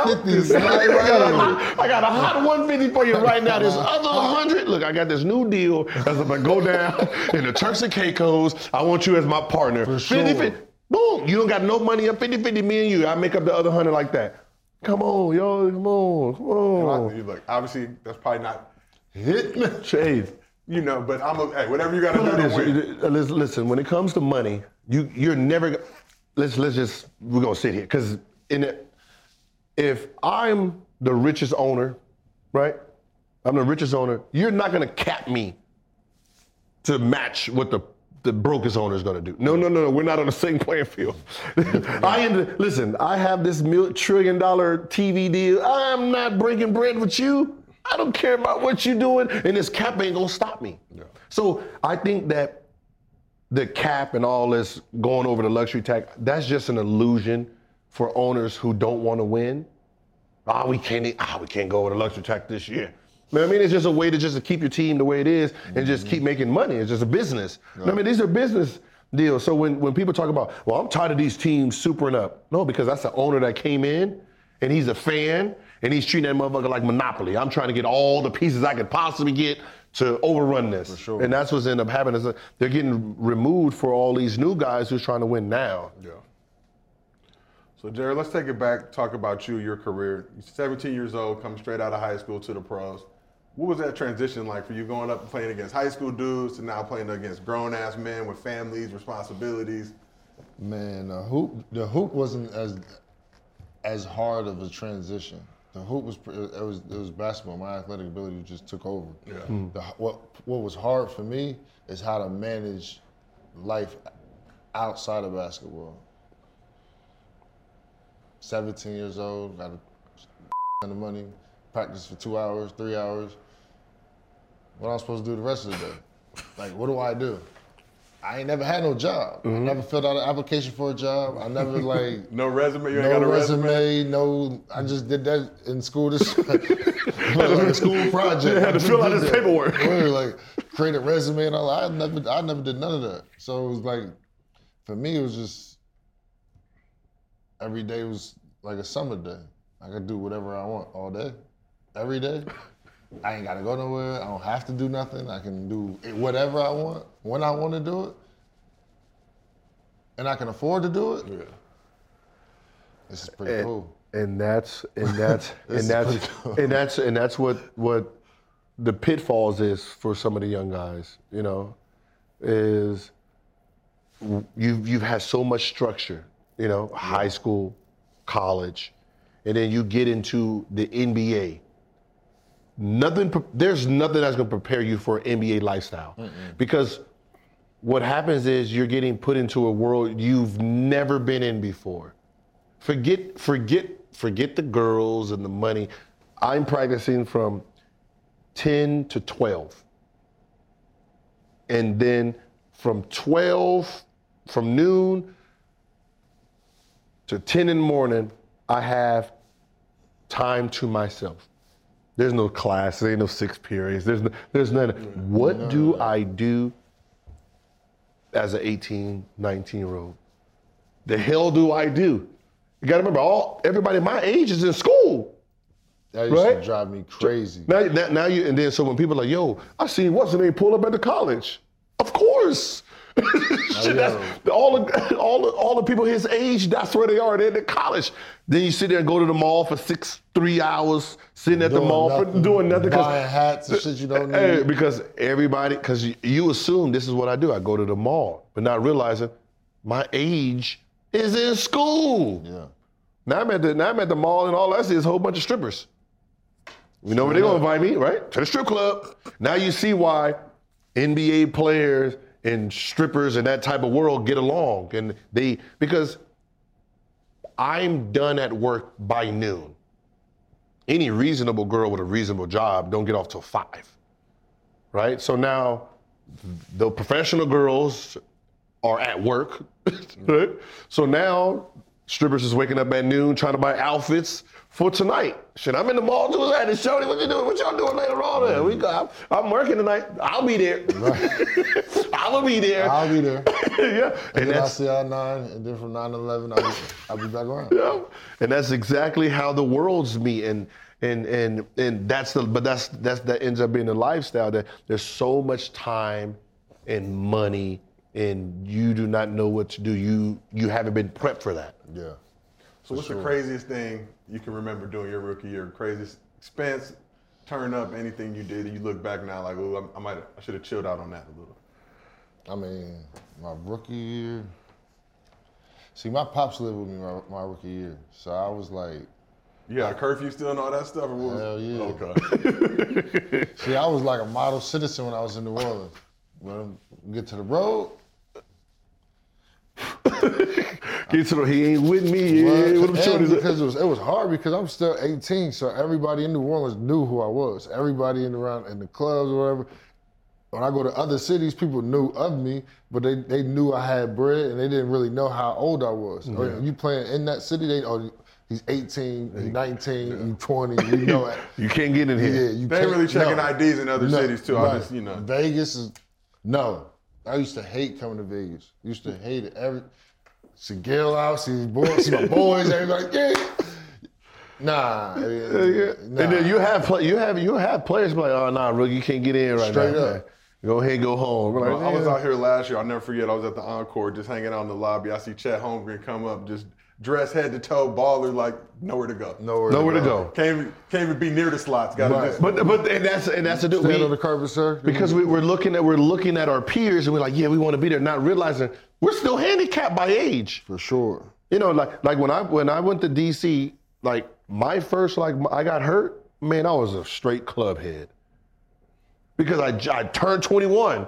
I got a hot 150 for you right now. This other 100, look, I got this new deal that's about to go down in the Turks and Caicos. I want you as my partner. For sure. 50, boom, you don't got no money up, 50, me and you. I make up the other 100 like that. Come on, yo, come on. And look, obviously, that's probably not Hitman. Shade. You know, but hey, whatever you got to do to win. Listen, when it comes to money, you're never. We're gonna sit here because if I'm the richest owner, right? I'm the richest owner. You're not gonna cap me to match what the brokest owner is gonna do. No. We're not on the same playing field. Listen, I have this $1 trillion TV deal. I'm not breaking bread with you. I don't care about what you're doing, and this cap ain't gonna stop me. Yeah. So I think that the cap and all this going over the luxury tax, that's just an illusion for owners who don't want to win. We can't go over the luxury tax this year. I mean, it's just a way to keep your team the way it is and just keep making money. It's just a business. Right. I mean, these are business deals. So when people talk about, well, I'm tired of these teams supering up. No, because that's the owner that came in and he's a fan and he's treating that motherfucker like Monopoly. I'm trying to get all the pieces I could possibly get to overrun this. For sure. And that's what's ended up happening. Is they're getting removed for all these new guys who's trying to win now. Yeah. So, Jared, let's take it back, talk about you, your career. You're 17 years old, coming straight out of high school to the pros. What was that transition like for you going up and playing against high school dudes to now playing against grown-ass men with families, responsibilities? Man, the hoop wasn't as hard of a transition. The hoop was basketball. My athletic ability just took over. Yeah. What was hard for me is how to manage life outside of basketball. 17 years old, got a ton of money, practice for 2 hours, 3 hours. What am I supposed to do the rest of the day? Like, what do I do? I ain't never had no job. I never filled out an application for a job. I never no resume. You ain't got a resume. No, I just did that in school. This like a school project. You had to fill out his paperwork. Like create a resume and all. I never did none of that. So it was like, for me, it was just every day was like a summer day. I could do whatever I want all day, every day. I ain't gotta go nowhere. I don't have to do nothing. I can do whatever I want, when I want to do it. And I can afford to do it. Yeah. This is pretty cool. And that's what the pitfalls is for some of the young guys, you know, is you've had so much structure, you know, high school, college, and then you get into the NBA. There's nothing that's gonna prepare you for an NBA lifestyle. Because what happens is you're getting put into a world you've never been in before. Forget the girls and the money. I'm practicing from 10 to 12. And then from noon to 10 in the morning, I have time to myself. There's no class, there ain't no 6 periods, there's none. What do I do as an 18, 19-year-old? The hell do I do? You gotta remember, everybody my age is in school. That used to drive me crazy. Now you, and then so when people are like, yo, I seen what's the name pull up at the college. Of course. All the people his age, that's where they are. They're in college. Then you sit there and go to the mall for 3 hours, sitting at the mall doing nothing. Buying hats and shit you don't need. Because you assume this is what I do. I go to the mall, but not realizing my age is in school. Yeah. Now I'm at the mall and all I see is a whole bunch of strippers. You know where they're gonna invite me, right? To the strip club. Now you see why NBA players and strippers and that type of world get along. And because I'm done at work by noon. Any reasonable girl with a reasonable job don't get off till 5, right? So now the professional girls are at work, right? So now strippers is waking up at noon trying to buy outfits for tonight. Shit, I'm in the mall doing that. And Shorty, what you doing? What y'all doing later on? I'm working tonight. I'll be there. Right. I'll be there. Yeah. And then I'll see y'all 9, and then from 9 to 11, I'll be back around. Yeah. And that's exactly how the worlds meet. And that ends up being the lifestyle, that there's so much time and money and you do not know what to do. You haven't been prepped for that. Yeah. So what's the craziest thing you can remember doing your rookie year? Craziest expense, turn up, anything you did that you look back now like, oh, I should have chilled out on that a little. I mean, my rookie year. See, my pops lived with me my rookie year, so I was like. You got a curfew still and all that stuff? Hell yeah. Okay. See, I was like a model citizen when I was in New Orleans. When I get to the road. He ain't with me. Yeah. Because it was hard because I'm still 18, so everybody in New Orleans knew who I was. Everybody in the clubs or whatever. When I go to other cities, people knew of me, but they knew I had bread and they didn't really know how old I was. Yeah. Or you playing in that city, he's 18, he's 19, he's 20, you know it. You can't get in here. Yeah, they ain't really checking IDs in other cities too. Right. I just, Vegas is, no. I used to hate coming to Vegas. Used to hate it. See Gil out, see my boys, everybody, yeah. Nah. And then you have players like, oh nah, rookie, you can't get in right Straight now. up. Man. Go ahead, go home. Like, I was out here last year. I'll never forget. I was at the Encore, just hanging out in the lobby. I see Chet Holmgren come up, just dressed head to toe, baller, like nowhere to go. Nowhere to go. Can't even be near the slots. Got to But that's a stand on the carpet, sir. Because we're looking at our peers and we're like, yeah, we want to be there, not realizing we're still handicapped by age. For sure. You know, like when I went to DC, like my first I got hurt, man, I was a straight club head. Because I turned 21.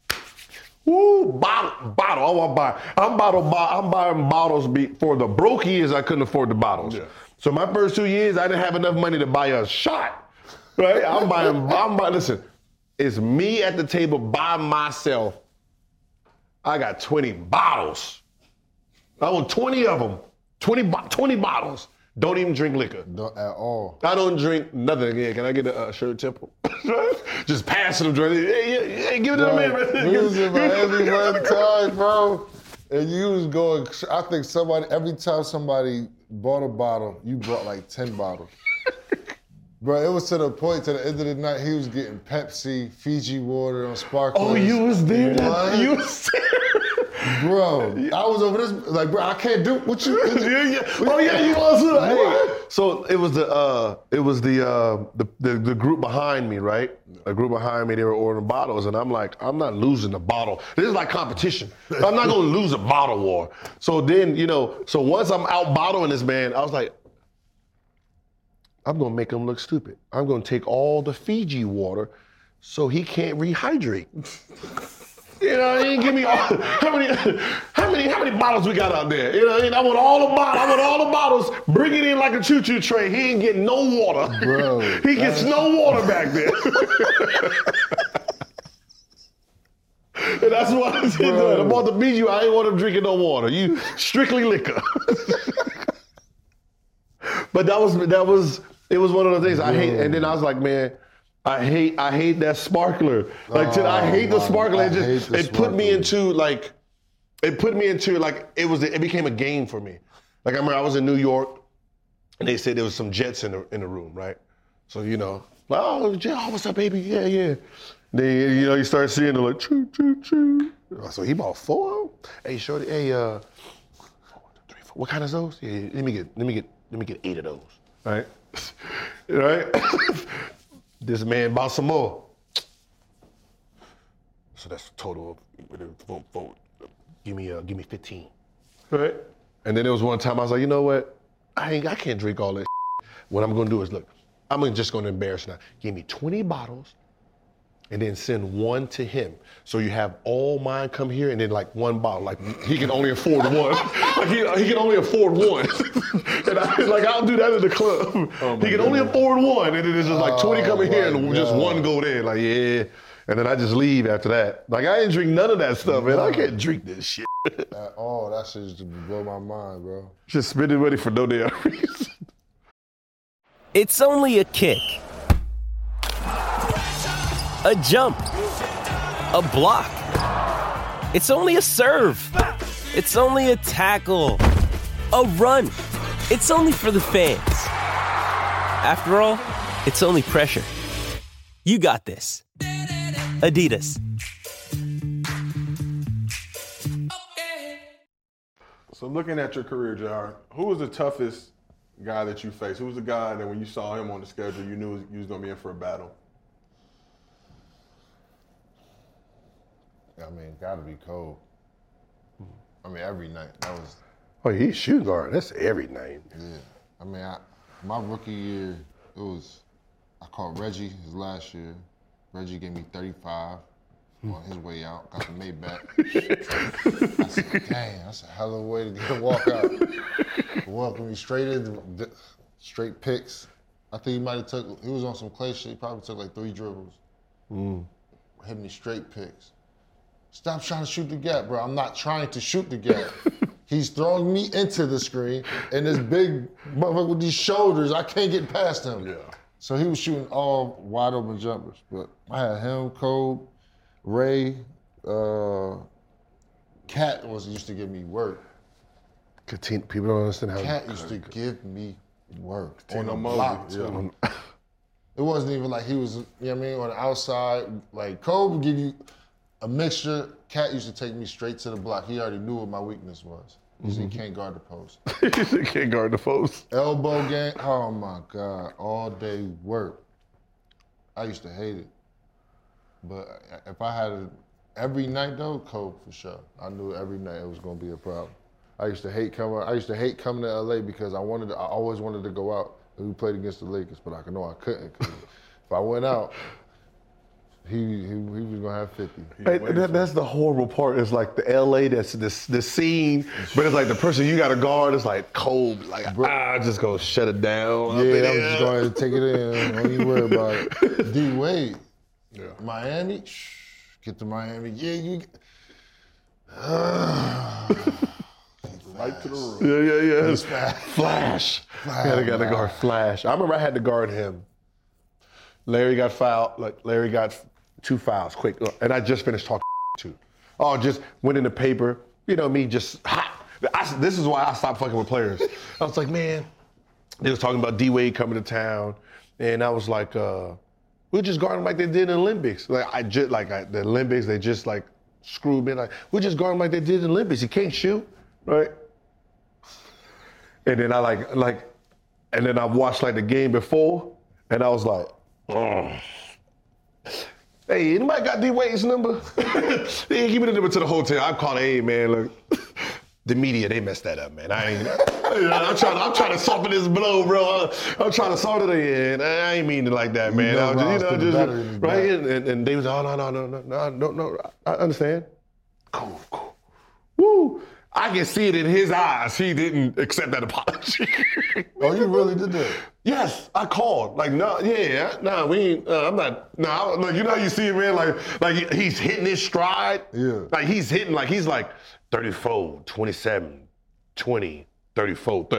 Woo, bottle. I'm buying bottles for the broke years I couldn't afford the bottles. Yeah. So my first 2 years, I didn't have enough money to buy a shot. Right? I'm buying, listen, it's me at the table by myself. I got 20 bottles. I want 20 of them. 20 bottles. Don't even drink liquor. Not at all. I don't drink nothing. Yeah, can I get a shirt temple? Just passing them joints. Hey, give it to the man. We was in Miami one time, bro. And you was going, I think every time somebody bought a bottle, you brought like 10 bottles. Bro, it was to the point, to the end of the night, he was getting Pepsi, Fiji water on sparklers. Oh, you was there? You was there? Bro, I was over this, like, bro, I can't do what you. Oh yeah, you was. Hey. So it was the group behind me, right? A group behind me, they were ordering bottles, and I'm like, I'm not losing the bottle. This is like competition. I'm not gonna lose a bottle war. So then, so once I'm out bottling this man, I was like, I'm gonna make him look stupid. I'm gonna take all the Fiji water so he can't rehydrate. He didn't give me all, how many bottles we got out there? I want all the bottles. Bring it in like a choo-choo tray. He ain't getting no water. Bro, he gets no water back there. And that's what I said. I bought the Fiji. I ain't want him drinking no water. You strictly liquor. But it was one of those things I hate. And then I was like, man, I hate that sparkler. I hate the sparkler. It put me into it became a game for me. Like I remember I was in New York and they said there was some Jets in the room, right? So oh Jet, what's up, baby? Yeah. Then you start seeing them like choo choo choo. So he bought 4. Hey shorty, hey 1, 2, 3, 4. What kind is those? Yeah, let me get 8 of those. Right? Right? This man bought some more. So that's a total of, give me 15. Right? And then there was one time I was like, you know what? I can't drink all this. What I'm gonna do is, look, I'm just gonna embarrass you now. Give me 20 bottles and then send 1 to him. So you have all mine come here and then like 1 bottle. Like he can only afford 1. Like he can only afford 1. And I was like, I'll do that in the club. He can only afford 1. And then there's just like 20 coming here and just 1 go there. Like, yeah. And then I just leave after that. Like I didn't drink none of that stuff, man. I can't drink this shit. At all. That shit just blow my mind, bro. Just spending money for no damn reason. It's only a kick. A jump, a block. It's only a serve. It's only a tackle, a run. It's only for the fans. After all, it's only pressure. You got this. Adidas. So looking at your career, JR, who was the toughest guy that you faced? Who was the guy that when you saw him on the schedule, you knew you was going to be in for a battle? I mean, gotta be Cole. I mean, every night. That was. Oh, he's shooting guard. That's every night. Yeah. I mean, my rookie year, I called Reggie his last year. Reggie gave me 35 on his way out. Got the Maybach. I said, dang, that's a hell of a way to get a walkout. Welcome me straight in, straight picks. I think he was on some clay shit. He probably took like 3 dribbles. Hit me straight picks. Stop trying to shoot the gap, bro. I'm not trying to shoot the gap. He's throwing me into the screen, and this big motherfucker with these shoulders, I can't get past him. Yeah. So he was shooting all wide open jumpers. But I had him, Cole, Ray, Cat used to give me work. People don't understand how. Cat used to give me work on the Mobley, block too. It wasn't even like he was, you know what I mean, on the outside. Like Cole would give you a mixture. Cat used to take me straight to the block. He already knew what my weakness was. He said, he can't guard the post. He said, can't guard the post. Elbow game, oh my God, all day work. I used to hate it. But if I had every night though, Cole for sure. I knew every night it was gonna be a problem. I used to hate coming to LA because I always wanted to go out. We played against the Lakers, but I know I couldn't. If I went out, he was gonna have 50. That's the horrible part. It's like the LA, that's the scene, but it's like the person you got to guard is like cold. Like just go shut it down. Yeah, I'm just going to take it in. Don't even worry about it. D Wade, Miami, get to Miami. Yeah, you. Right to the room. Yeah. Flash. Gotta guard Flash. I remember I had to guard him. Larry got fouled. Larry got 2 fouls quick, and I just finished talking too. Oh, just went in the paper. You know me, just hot. This is why I stopped fucking with players. I was like, man, they was talking about D Wade coming to town, and I was like, we'll just guard him like they did in the Olympics. The Olympics, they just like screwed me. Like we'll just guard him like they did in the Olympics. He can't shoot, right? And then and then I watched like the game before, and I was like, oh. Hey, anybody got D Wade's number? Hey, give me the number to the hotel. I'm calling, hey man, look, the media, they messed that up, man. I'm trying to soften this blow, bro. I'm trying to soften it. I ain't mean it like that, man. Right? And they was, no, I understand. Cool. Woo. I can see it in his eyes. He didn't accept that apology. Oh, you really did that? Yes, I called. Like, no, we ain't, I'm not, like, you know how you see it, man? Like he's hitting his stride. Yeah. Like he's hitting, like he's like 34, 27, 20, 34.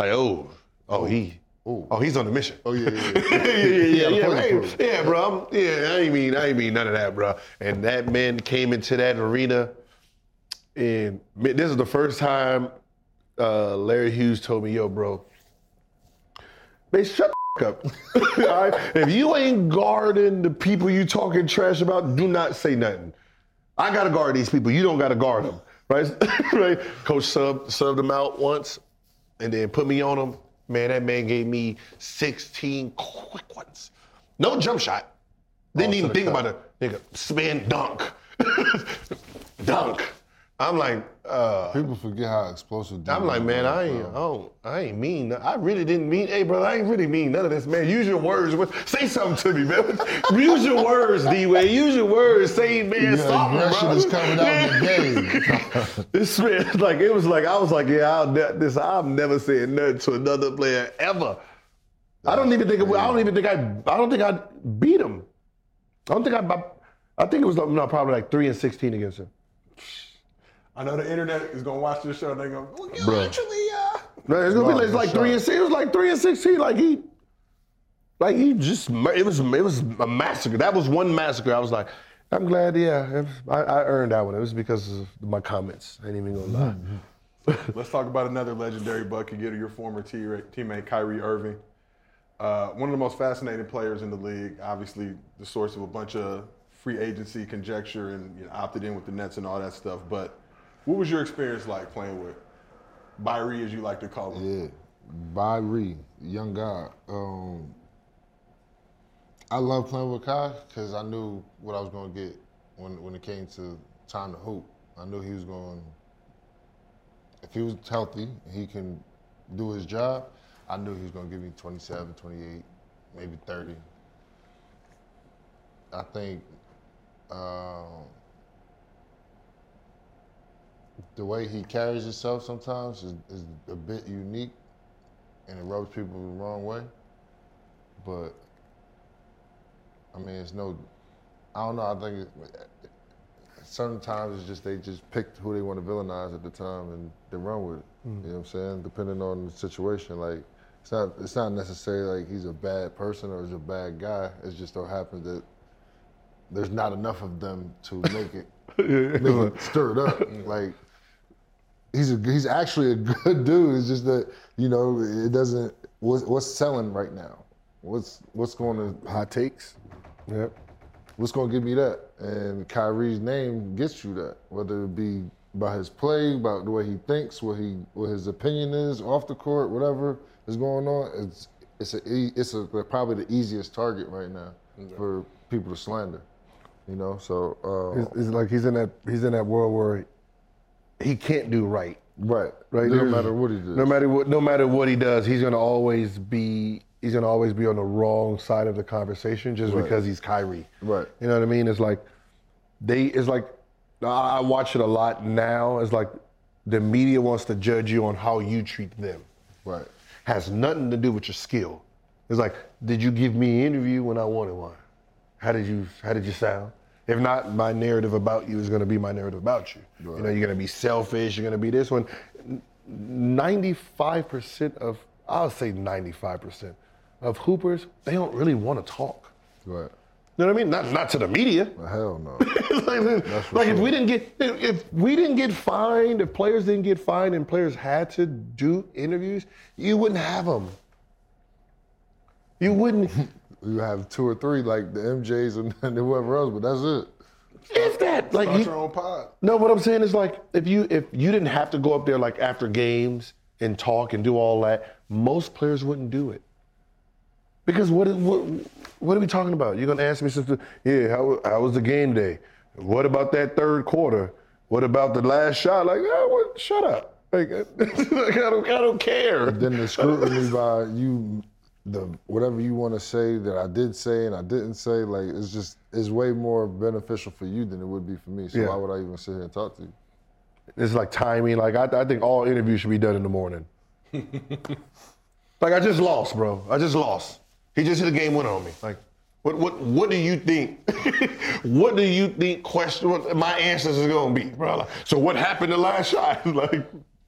He's on the mission. Oh, yeah. Yeah, bro. I ain't mean none of that, bro. And that man came into that arena. And this is the first time Larry Hughes told me, yo, bro, man, shut the up. All right? If you ain't guarding the people you talking trash about, do not say nothing. I got to guard these people. You don't got to guard them, right? Right? Coach subbed them out once and then put me on them. Man, that man gave me 16 quick ones. No jump shot. Didn't even think about it. Nigga, spin, dunk. Dunk. I'm like, people forget how explosive. I'm like, man, I ain't mean. I really didn't mean. Hey, brother, I ain't really mean none of this, man. Use your words. Say something to me, man. Use your words, D-Wade. Use your words. Say, man, something, bro. Aggression is coming out in the game. This man, I was like, yeah, I'm never saying nothing to another player ever. I don't think I beat him. I think it was probably like 3-16 against him. I know the internet is gonna watch this show and they're gonna, it's gonna be like 3-6. It was like 3-16. It was a massacre. That was one massacre. I was like, I'm glad, I earned that one. It was because of my comments. I ain't even gonna lie. Let's talk about another legendary bucket getter, your former teammate Kyrie Irving. One of the most fascinating players in the league, obviously the source of a bunch of free agency conjecture and opted in with the Nets and all that stuff. But what was your experience like playing with Byrie, as you like to call him. Yeah, Byrie, young guy. I love playing with Kai because I knew what I was going to get when it came to time to hoop. I knew he was going, if he was healthy, he can do his job, I knew he was going to give me 27, 28, maybe 30. I think the way he carries himself sometimes is a bit unique and it rubs people the wrong way. But, I mean, it's no, I don't know, I think sometimes it's just they just pick who they want to villainize at the time and they run with it. You know what I'm saying? Depending on the situation, like it's not necessarily like he's a bad person or he's a bad guy. It just so happens that there's not enough of them to make it stir it up. Like he's actually a good dude. It's just that it doesn't. What's selling right now? What's going to hot takes? Yep. What's going to give me that? And Kyrie's name gets you that, whether it be by his play, about the way he thinks, what his opinion is off the court, whatever is going on. It's probably the easiest target right now for people to slander. So it's like he's in that world where he can't do right. Right. No matter what he does. No matter what he does, he's gonna always be on the wrong side of the conversation just because he's Kyrie. Right. You know what I mean? It's like I watch it a lot now. It's like the media wants to judge you on how you treat them. Right. Has nothing to do with your skill. It's like, did you give me an interview when I wanted one? How did you sound? If not, my narrative about you is going to be my narrative about you. Right. You're going to be selfish. You're going to be this one. 95% of, I'll say 95% of hoopers, they don't really want to talk. Right. You know what I mean? Not to the media. Well, hell no. If we didn't get fined, if players didn't get fined and players had to do interviews, you wouldn't have them. You wouldn't. You have 2 or 3 like the MJs and whoever else, but that's it. If that, like Start your own pod. No, what I'm saying is like if you didn't have to go up there like after games and talk and do all that, most players wouldn't do it. Because what are we talking about? You're gonna ask me something? Yeah, how was the game day? What about that third quarter? What about the last shot? Like, shut up. Like, I don't care. But then the scrutiny by you. Whatever you want to say that I did say and I didn't say, like it's way more beneficial for you than it would be for me. So why would I even sit here and talk to you? It's like timing. Like I think all interviews should be done in the morning. Like I just lost, bro. I just lost. He just hit a game winner on me. Like, what do you think? What do you think? What my answers is gonna be, bro? Like, so what happened the last shot? Like.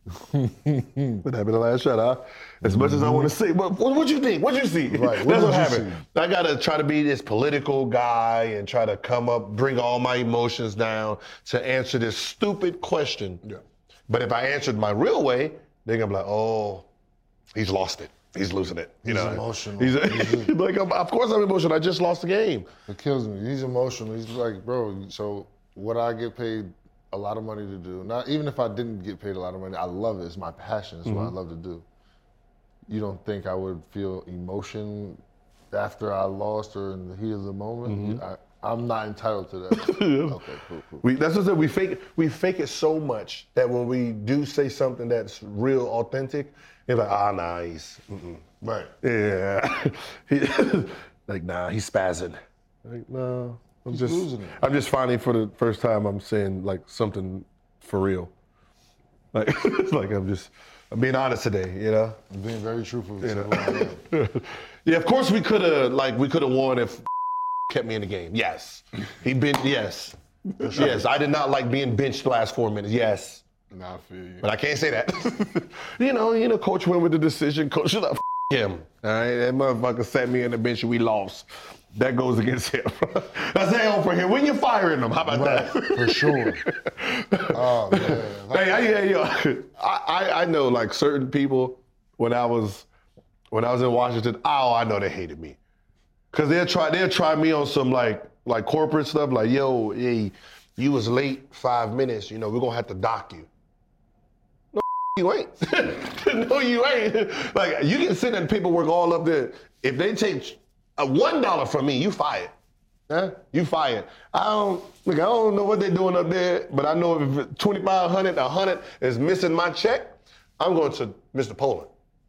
What happened the last shot, huh? As much as I want to say, but what you think? What you see? Right. That's what happened. I gotta try to be this political guy and try to bring all my emotions down to answer this stupid question. Yeah. But if I answered my real way, they're gonna be like, oh, he's lost it. He's losing it. He's emotional. Like, of course I'm emotional. I just lost the game. It kills me. He's emotional. He's like, bro, so what I get paid a lot of money to do. Not even if I didn't get paid a lot of money, I love it. It's my passion. It's what I love to do. You don't think I would feel emotion after I lost or in the heat of the moment? I'm not entitled to that. Okay, cool. That's what I said. We fake it so much that when we do say something that's real, authentic, it's like, nah, he's right. Yeah, like nah, he's spazzing. Like no. I'm just finding for the first time I'm saying like something for real. Like I'm being honest today, I'm being very truthful. Yeah, of course we could have won if kept me in the game. Yes. Yes. Yes, I did not like being benched the last 4 minutes. Yes. Nah, I feel you. But I can't say that. Coach went with the decision. Coach should have him. All right, that motherfucker sat me on the bench and we lost. That goes against him. That's hell for him. When you firing him, how about that? For sure. Oh man. I know like certain people when I was in Washington. Oh, I know they hated me, cause they'll try me on some like corporate stuff. Like, yo, hey, you was late 5 minutes. We're gonna have to dock you. No you ain't. No, you ain't. Like, you can send that paperwork all up there. If they take $1 from me, you fired. Huh? You fired. I don't know what they're doing up there, but I know if $2,500, $100 is missing my check, I'm going to Mr. Poland.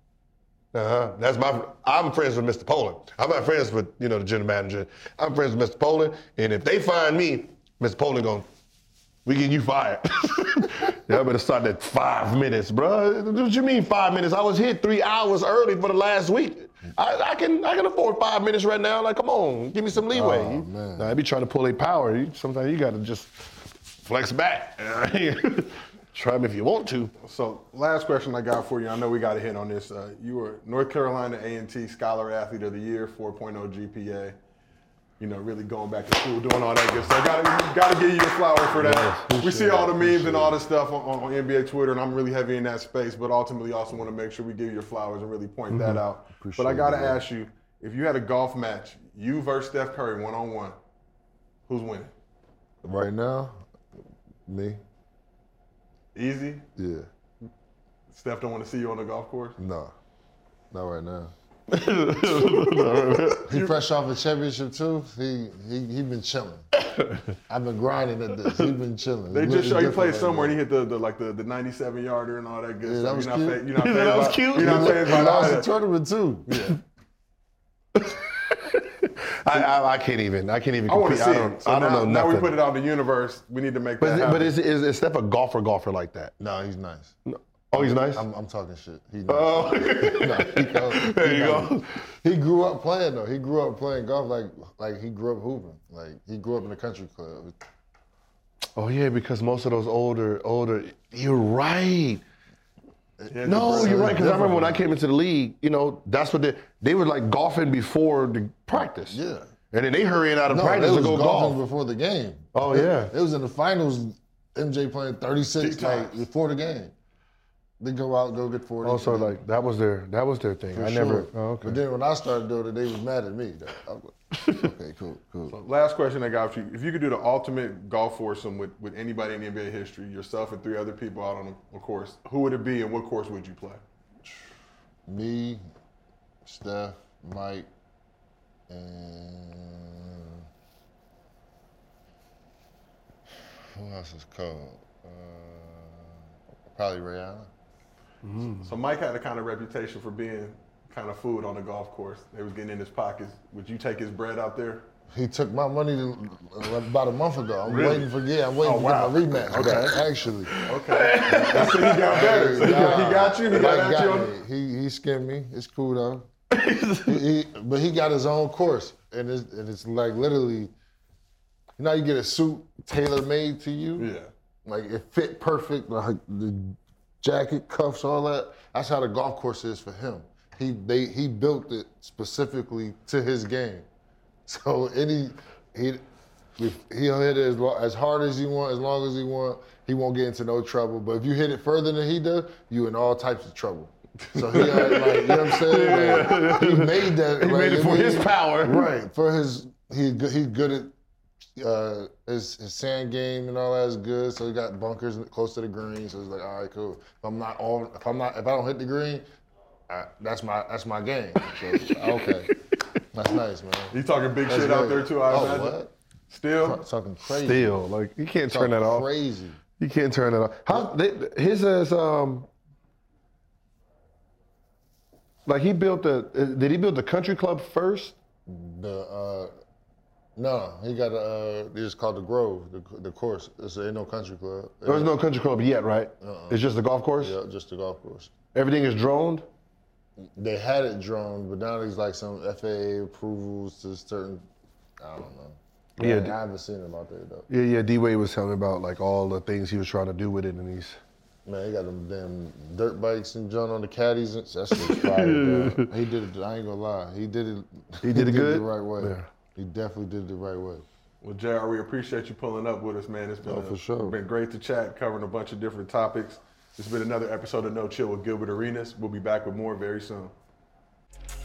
I'm friends with Mr. Poland. I'm not friends with, the general manager. I'm friends with Mr. Poland, and if they find me, Mr. Poland we getting you fired. Y'all better start at 5 minutes, bro. What you mean 5 minutes? I was here 3 hours early for the last week. I can afford 5 minutes right now. Like, come on, give me some leeway. Oh, man. I be trying to pull a power. Sometimes you got to just flex back. Try me if you want to. So, last question I got for you. I know we got a hit on this. You were North Carolina A&T Scholar Athlete of the Year, 4.0 GPA. Really going back to school, doing all that good stuff. Got to give you a flower for that. We see all the memes and all this stuff on NBA Twitter, and I'm really heavy in that space, but ultimately also want to make sure we give you your flowers and really point that out. But I got to ask you, if you had a golf match, you versus Steph Curry one-on-one, who's winning? Right now, me. Easy? Yeah. Steph don't want to see you on the golf course? No, not right now. He fresh off a championship too. He been chilling. I've been grinding at this. He been chilling. They just show you played somewhere and he hit the 97 yarder and all that good stuff. That was cute. You're not that was cute. You're not saying I lost the tournament too. Yeah. I can't even compete. I want to see it. I don't know nothing. Now we put it out in the universe. We need to make that happen. But is Steph a golfer like that? No, he's nice. No. Oh, he's nice? I'm talking shit. He's nice. Oh. There you go. He grew up playing though. He grew up playing golf like he grew up hooping. Like he grew up in a country club. Oh yeah, because most of those older. You're right. Yeah, no, you're right. Because I remember when I came into the league, that's what they were like golfing before the practice. Yeah. And then they hurrying out of practice to go golf before the game. Oh yeah. It was in the finals. MJ playing 36 before the game. They go out, go get 40. Oh, so like that was their thing. For I sure. never. Oh, okay. But then when I started doing it, they was mad at me. I was like, okay, cool. So last question I got for you: if you could do the ultimate golf foursome with anybody in the NBA history, yourself and 3 other people out on a course, who would it be, and what course would you play? Me, Steph, Mike, and who else is cold? Probably Ray Allen. So Mike had a kind of reputation for being kind of food on the golf course. They was getting in his pockets. Would you take his bread out there? He took my money about a month ago. I'm Really? waiting to get my rematch. Okay. Actually. Okay. So he got better. So he got you. He got at you. He skimmed me. It's cool though. But he got his own course, and it's like literally. You get a suit tailor made to you. Yeah. Like it fit perfect. Like the jacket, cuffs, all that. That's how the golf course is for him. He built it specifically to his game. So he'll hit it as hard as he want, as long as he want. He won't get into no trouble. But if you hit it further than he does, you in all types of trouble. So he had, you know what I'm saying? Like, he made that. He made it for his power. Right. For his, he's good at his sand game and all that is good. So he got bunkers close to the green. So it's like, all right, cool. If I don't hit the green, that's my game. So, okay. That's nice, man. You talking big shit out there too, I imagine? What? Still? Talking crazy. Still, like you can't turn that off. Crazy. You can't turn that off. His is like he built did he build the country club first? No, he got it's called the Grove, the course. Ain't no country club. There's no country club yet, right? It's just the golf course? Yeah, just the golf course. Everything is droned? They had it droned, but now there's like some FAA approvals to certain, I don't know. Yeah, I haven't seen him out there though. Yeah, D-Wade was telling me about like all the things he was trying to do with it, and he's... Man, he got them damn dirt bikes and John on the caddies. That's what's fire, bro. He did it, I ain't gonna lie. He did it good? the right way. Yeah. He definitely did it the right way. Well, JR, we appreciate you pulling up with us, man. It's been, for sure. Been great to chat, covering a bunch of different topics. It's been another episode of No Chill with Gilbert Arenas. We'll be back with more very soon.